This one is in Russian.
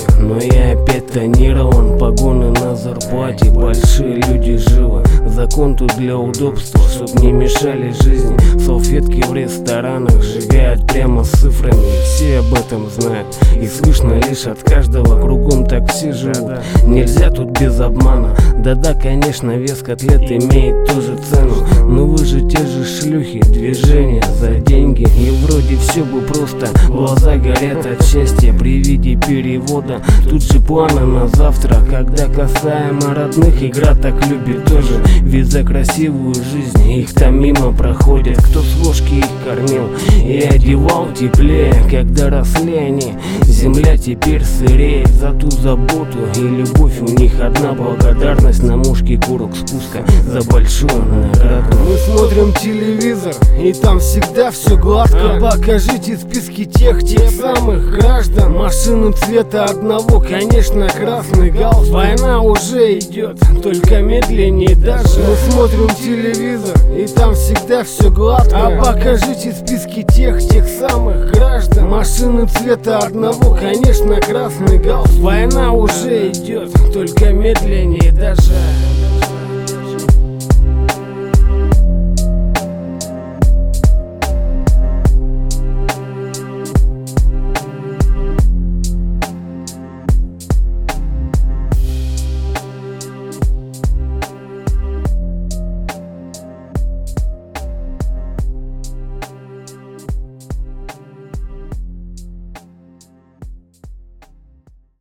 но я опять тонирован. Погоны на зарплате, большие люди живы. Закон тут для удобства, чтоб не мешали жизни. Салфетки в ресторанах сжигают прямо с цифрами. Все об этом знают, и слышно лишь от каждого. Кругом так все живут, нельзя тут без обмана. Да-да, конечно, вес котлет имеет тоже цену, но вы же те же шлюхи, движения за деньги. И вроде все бы просто, глаза горят от счастья при виде перевода. Тут же планы на завтра, когда касаемо родных. Игра так любит тоже, ведь за красивую жизнь их там мимо проходят. Кто с ложки их кормил и одевал теплее, когда росли они. Земля теперь сыреет за ту заботу и любовь. У них одна благодарность на мушке курок спуска за большую награду. Мы смотрим телевизор, и там всегда все гладко. Покажите списки тех самых граждан. Машину цвета одного, конечно, красный галстук. Война уже идет, только медленнее даже. Мы смотрим телевизор, и там всегда все гладко. Покажите списки тех самых граждан. Машины цвета одного, конечно, красный галстук. Война уже идет, только медленнее даже.